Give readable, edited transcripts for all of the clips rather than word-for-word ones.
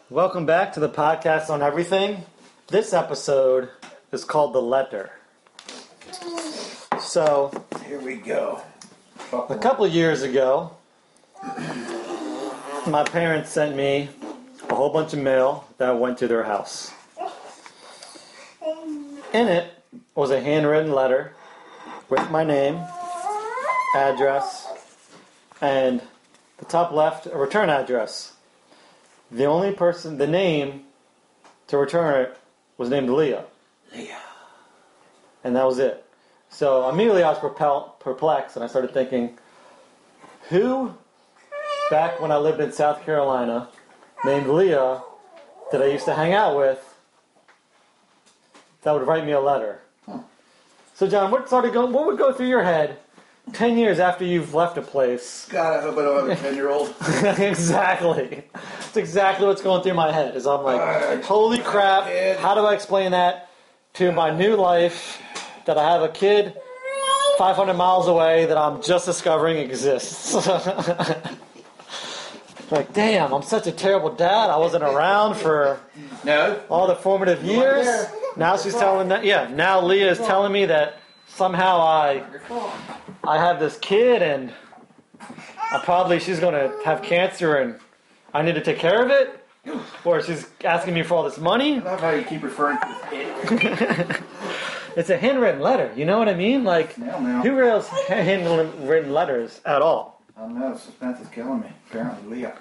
Welcome back to the podcast on everything. This episode is called The Letter. So, here we go. A couple of years ago, my parents sent me a whole bunch of mail that went to their house. In it was a handwritten letter with my name, address, and the top left, a return address. The only person, the name to return it was named Leah. Leah. And that was it. So immediately I was perplexed, and I started thinking, who, back when I lived in South Carolina, named Leah, that I used to hang out with, that would write me a letter? So John, what would go through your head 10 years after you've left a place? God, I hope I don't have a 10-year-old. Exactly. That's exactly what's going through my head. Is I'm like, holy crap, how do I explain that to my new life, that I have a kid 500 miles away that I'm just discovering exists? Like, damn, I'm such a terrible dad. I wasn't around for all the formative years. Now she's telling that, now Leah is telling me that somehow I have this kid and she's going to have cancer and I need to take care of it. Or she's asking me for all this money. I love how you keep referring to it. It's a handwritten letter, you know what I mean? Like, who writes handwritten letters at all? I don't know, suspense is killing me. Apparently, Leah.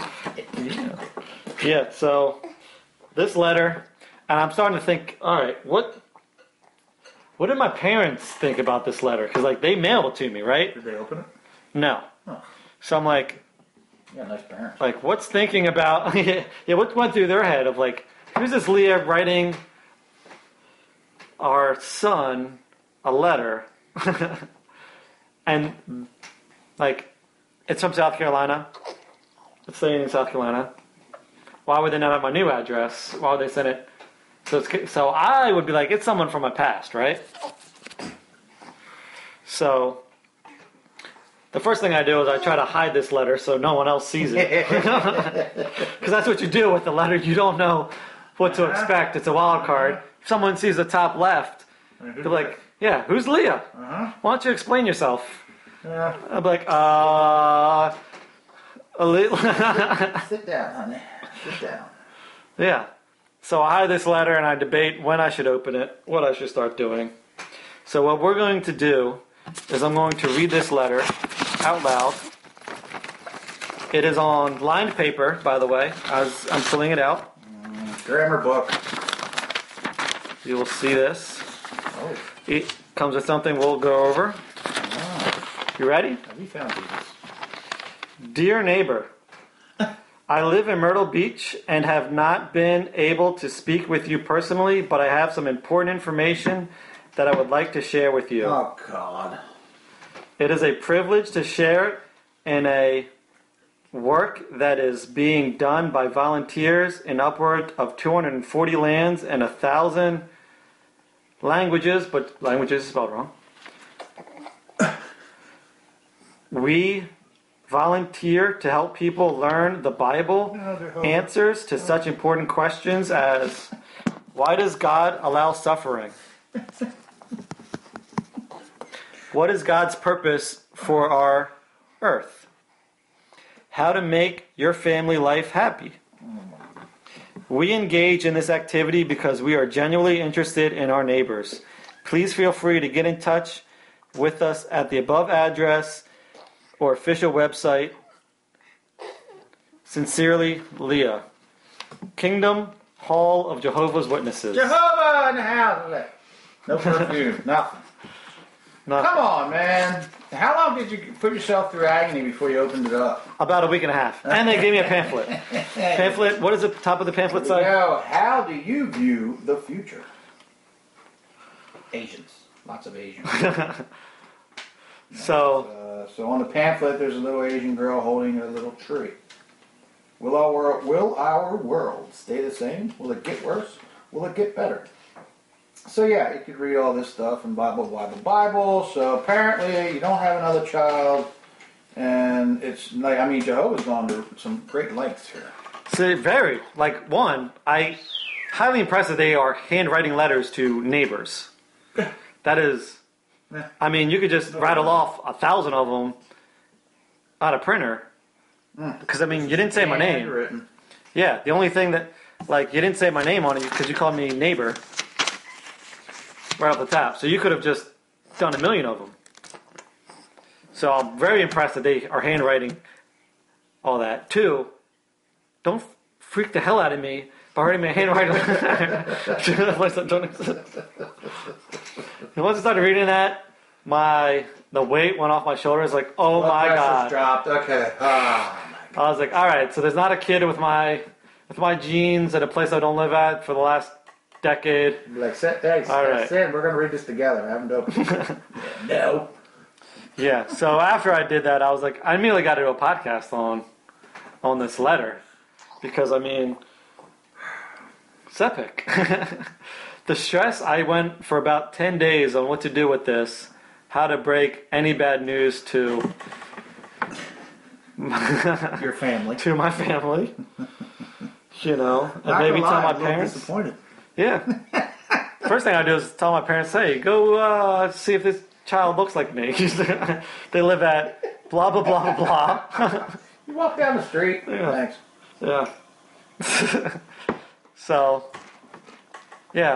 Yeah, so this letter, and I'm starting to think, all right, what did my parents think about this letter? Because, like, they mailed it to me, right? Did they open it? No. Oh. So I'm like, yeah, nice parents. Like, what's thinking about, what went through their head of, like, who's this Leah writing our son a letter? And, like, it's from South Carolina. It's staying in South Carolina. Why would they not have my new address? Why would they send it? So I would be like, it's someone from my past, right? So the first thing I do is I try to hide this letter so no one else sees it. Because that's what you do with the letter. You don't know what to expect. It's a wild card. If someone sees the top left, they're like, yeah, who's Leah? Why don't you explain yourself? I'll be like, Sit down, honey. Sit down. Yeah. So I hide this letter and I debate when I should open it, what I should start doing. So what we're going to do is I'm going to read this letter out loud. It is on lined paper, by the way, as I'm filling it out. Grammar book. You will see this. Oh. It comes with something we'll go over. You ready? Have you found these? Dear neighbor, I live in Myrtle Beach and have not been able to speak with you personally, but I have some important information that I would like to share with you. Oh, God. It is a privilege to share in a work that is being done by volunteers in upward of 240 lands and 1,000 languages, but languages is spelled wrong. We volunteer to help people learn the Bible, answers to such important questions as, why does God allow suffering? What is God's purpose for our earth? How to make your family life happy? We engage in this activity because we are genuinely interested in our neighbors. Please feel free to get in touch with us at the above address or official website. Sincerely, Leah. Kingdom Hall of Jehovah's Witnesses. Jehovah in the house. No perfume. Nothing. Come on, man. How long did you put yourself through agony before you opened it up? About a week and a half. And they gave me a pamphlet. Pamphlet, what does the top of the pamphlet say? How do you view the future? Asians. Lots of Asians. So on the pamphlet, there's a little Asian girl holding a little tree. Will our world stay the same? Will it get worse? Will it get better? So yeah, you could read all this stuff in Bible. So apparently you don't have another child, and it's like, Jehovah's gone to some great lengths here. So very like one. I highly impressed that they are handwriting letters to neighbors. That is, I mean, you could just rattle off 1,000 of them on a printer. Because I mean, you didn't say my name. Handwritten. Yeah, the only thing that, like, you didn't say my name on it because you called me neighbor right off the top. So you could have just done 1,000,000 of them. So I'm very impressed that they are handwriting all that. Two, don't freak the hell out of me by writing my handwriting. Once I started reading that, the weight went off my shoulders. Like, oh my god! Dropped. Okay. I was like, all right. So there's not a kid with my jeans at a place I don't live at for the last decade. Like, hey, all right. Sam, we're gonna read this together. I haven't opened it. No. Yeah. So after I did that, I was like, I immediately got to do a podcast on this letter because I mean, it's epic. The stress, I went for about 10 days on what to do with this, how to break any bad news to your family, to my family, and not maybe tell my I'm a little parents. Disappointed. Yeah. First thing I do is tell my parents, hey, go see if this child looks like me. They live at blah, blah, blah, blah, blah. You walk down the street. Yeah. Thanks. Yeah. So, yeah.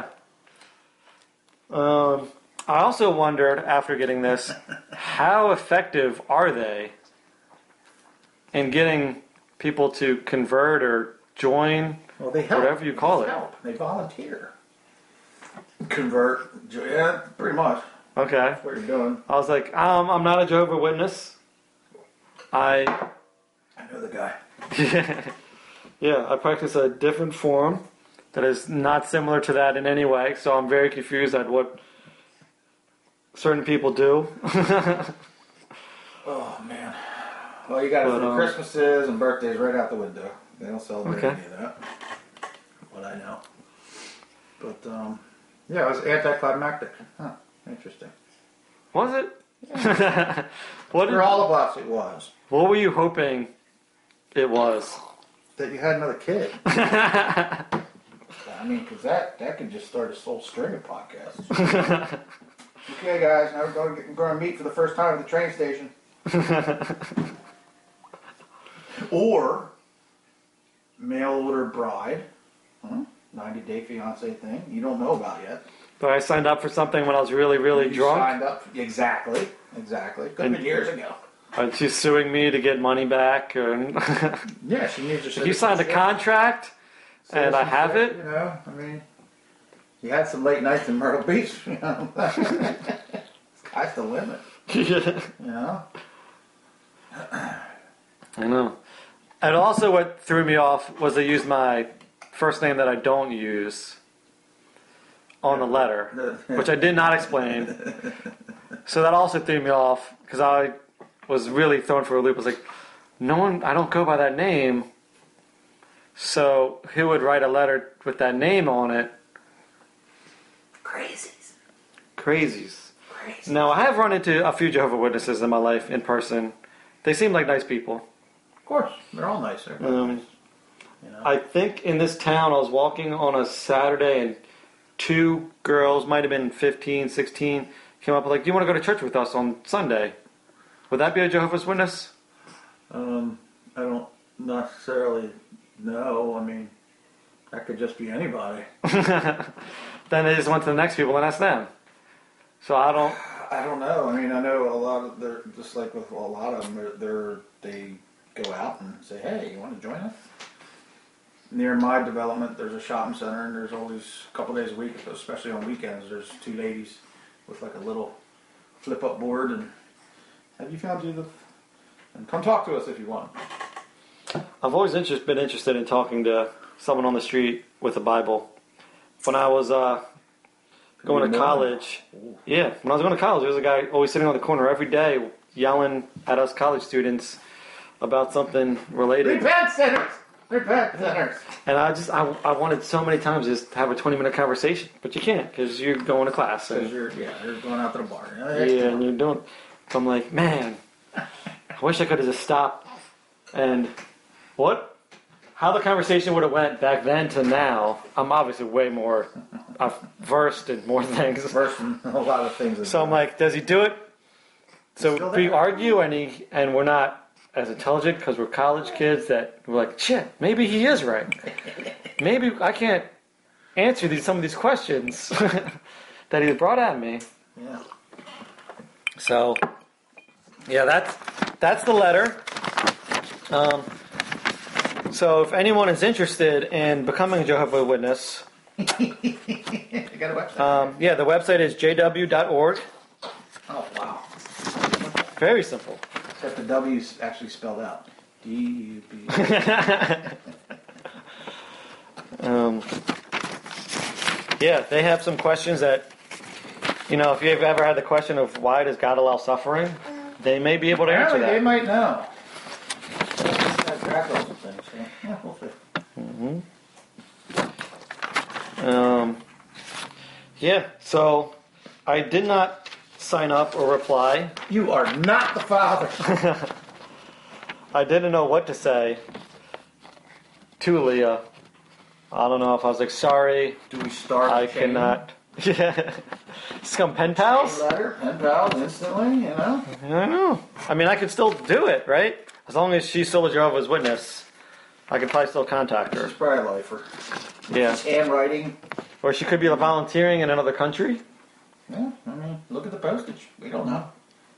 I also wondered, after getting this, how effective are they in getting people to convert or join, Well, they help. whatever you call it? Help. They volunteer. Convert. Yeah, pretty much. Okay. That's what you're doing. I was like, I'm not a Jehovah's Witness. I know the guy. Yeah, I practice a different form that is not similar to that in any way, so I'm very confused at what certain people do. Oh, man. Well, you got to throw Christmases and birthdays right out the window. They don't celebrate any of that. What I know. But, yeah, it was anticlimactic. Huh. Interesting. Was it? Yeah. For all of us, it was. What were you hoping it was? That you had another kid. I mean, because that could just start a whole string of podcasts. Okay, guys, now we're going to meet for the first time at the train station. Or mail order bride, 90-day fiance thing you don't know about yet. But I signed up for something when I was really, really drunk. Signed up, exactly. Could have been years ago. And she's suing me to get money back. Or Yeah, she needs to. You signed a contract, and I have it. I mean, you had some late nights in Myrtle Beach. Sky's the limit. I know. And also what threw me off was they used my first name that I don't use on the letter, which I did not explain. So that also threw me off because I was really thrown for a loop. I was like, I don't go by that name. So who would write a letter with that name on it? Crazies. Now, I have run into a few Jehovah's Witnesses in my life in person. They seem like nice people. Of course, they're all nice. I think in this town, I was walking on a Saturday and two girls, might have been 15, 16, came up like, do you want to go to church with us on Sunday? Would that be a Jehovah's Witness? I don't necessarily know. I mean, that could just be anybody. Then they just went to the next people and asked them. So I don't know. I mean, I know a lot of they're just like with a lot of them. They go out and say, "Hey, you want to join us?" Near my development, there's a shopping center, and there's always a couple days a week, especially on weekends. There's two ladies with like a little flip-up board, and have you found you and come talk to us if you want. I've always been interested in talking to someone on the street with a Bible. When I was going to college, when I was going to college, there was a guy always sitting on the corner every day yelling at us college students about something related. Repent sinners! Repent sinners! And I wanted so many times just to have a 20-minute conversation, but you can't because you're going to class. Because you're going out to the bar. Yeah, and you're doing. So I'm like, man, I wish I could have just stopped and what? how the conversation would have went back then to now, I'm obviously way more versed in more things. Versed in a lot of things. So I'm like, does he do it? Still So we there. argue, and we're not as intelligent because we're college kids that we're like, shit, maybe he is right. Maybe I can't answer some of these questions that he brought at me. Yeah. So, yeah, that's the letter. So if anyone is interested in becoming a Jehovah's Witness, You got a website? yeah, the website is jw.org. Oh, wow. Very simple. Except the W's actually spelled out. D-U-B. Yeah, they have some questions that, if you've ever had the question of why does God allow suffering, they may be able to answer Apparently, they that. might know. That's Dracula thing, so yeah, we'll see. Yeah, so I did not sign up or reply. You are not the father. I didn't know what to say to Leah. I don't know if I was like, sorry, Do we start? I the chain? cannot. Yeah. Some pen pals? Letter, pen pals, instantly, you know? I don't know. I mean, I could still do it, right? As long as she's still a Jehovah's Witness, I could probably still contact her. She's probably a lifer. Yeah. Handwriting. Or she could be volunteering in another country. Yeah, I mean, look at the postage. We don't know.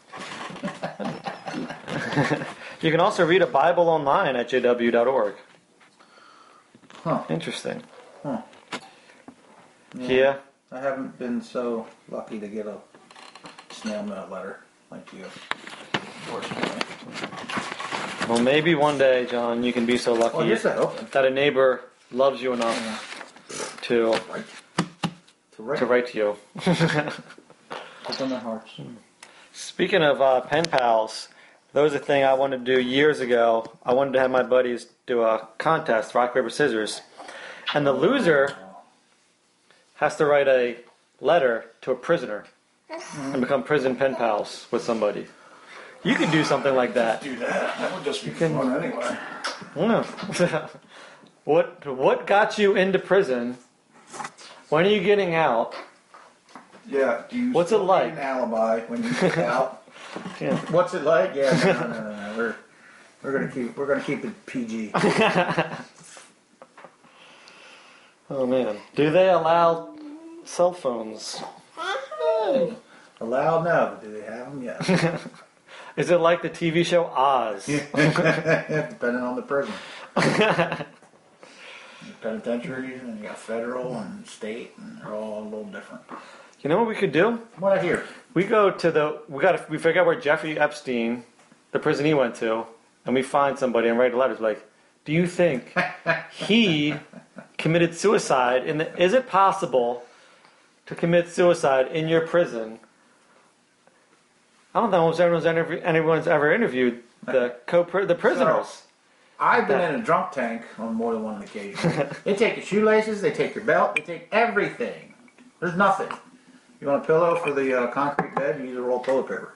You can also read a Bible online at jw.org. Huh. Interesting. Huh. Yeah. I haven't been so lucky to get a snail mail letter like you. Unfortunately. Well, maybe one day, John, you can be so lucky Well, yes, I hope. that a neighbor loves you enough to Right. To write. to write to you. Open their hearts. Speaking of pen pals, that was a thing I wanted to do years ago. I wanted to have my buddies do a contest, rock, paper, scissors. And the loser has to write a letter to a prisoner and become prison pen pals with somebody. You could do something like that. Do that. That would just be fun anyway. Yeah. What got you into prison? When are you getting out? Yeah. Do you What's it still need like? an alibi when you get out? Yeah. What's it like? Yeah. No. We're gonna keep it PG. Oh man. Do they allow cell phones? Allowed now, but do they have them? Yeah. Is it like the TV show Oz? Depending on the prison. Penitentiaries, and you got federal and state, and they're all a little different. You know what we could do? What I hear? We go to we figure out where Jeffrey Epstein, the prison he went to, and we find somebody and write letters like, do you think he committed suicide? Is it possible to commit suicide in your prison? I don't know if anyone's ever interviewed the prisoners. I've been in a drunk tank on more than one occasion. They take your shoelaces, they take your belt, they take everything. There's nothing. You want a pillow for the concrete bed, you use a roll of toilet paper.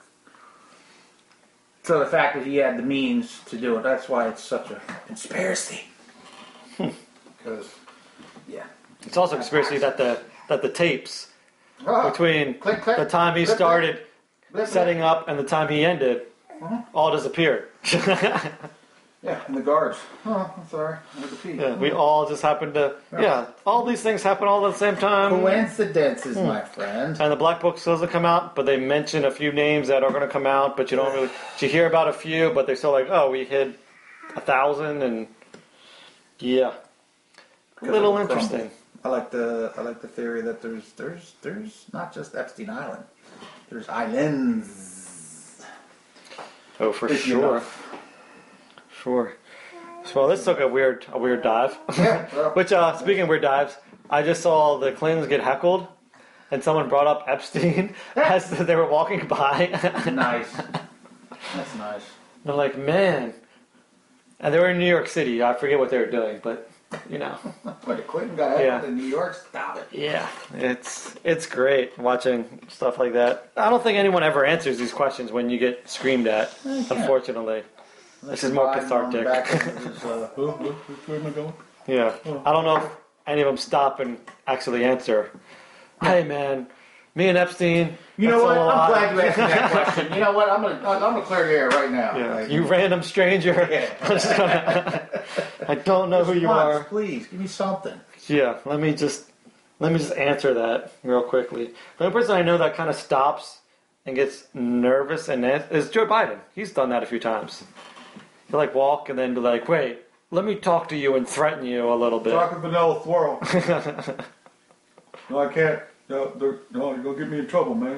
So the fact that he had the means to do it, that's why it's such a conspiracy. Because, yeah. It's also a conspiracy that the tapes Oh, between click, click, the time he click, started click, setting up and the time he ended, all disappeared. Yeah, and the guards. Oh, I'm sorry. I had to pee. Yeah, we all just happened to. Yeah, all these things happen all at the same time. Coincidences, my friend. And the black book still doesn't come out, but they mention a few names that are going to come out, but you don't really. You hear about a few, but they're still like, oh, we hid 1,000, and yeah, a little interesting. I like the theory that there's not just Epstein Island. There's islands. Oh, for If you sure. know. Sure. So this took a weird dive. Yeah, well, Which, speaking of weird dives, I just saw the Clintons get heckled, and someone brought up Epstein as they were walking by. nice. That's nice. They're like, man. And they were in New York City. I forget what they were doing, but, you know. What, the Clinton got heckled in New York? Stop it. Yeah, it's great watching stuff like that. I don't think anyone ever answers these questions when you get screamed at, unfortunately. This is more cathartic. Where am I going? Yeah. I don't know if any of them stop and actually answer. Hey, man, me and Epstein. You know that's what? a I'm lot. glad you asked me that question. You know what? I'm gonna clear the air right now. Yeah. Like, You random stranger. Yeah. I'm just gonna, I don't know who you response, are. Please give me something. Yeah. Let me just answer that real quickly. The only person I know that kind of stops and gets nervous and is Joe Biden. He's done that a few times. He'll like walk and then be like, "Wait, let me talk to you and threaten you a little bit." Talking vanilla swirl. No, I can't. No, you're gonna get me in trouble, man.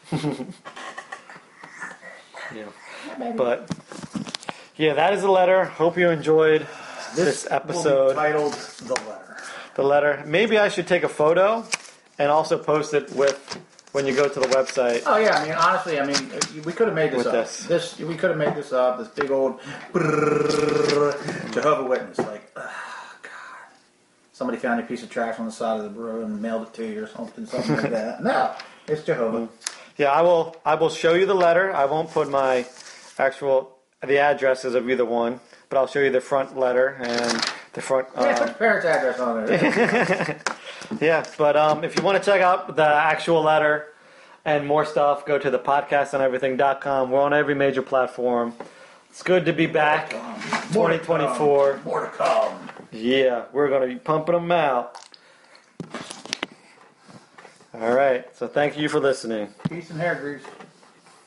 Yeah. But yeah, that is the letter. Hope you enjoyed this Will episode. be titled The Letter. The letter. Maybe I should take a photo and also post it with when you go to the website. Oh yeah, I mean honestly, we could have made this With up. this. We could have made this up. This big old Jehovah Witness, like, God, somebody found a piece of trash on the side of the road and mailed it to you or something like that. No, it's Jehovah. Yeah, I will show you the letter. I won't put my the addresses of either one, but I'll show you the front letter and the front. Yeah, put your parents' address on there. Yeah, but if you want to check out the actual letter and more stuff, go to the podcastandeverything.com. We're on every major platform. It's good to be back. 2024. More to come. Yeah, we're going to be pumping them out. All right, so thank you for listening. Peace and hair grease.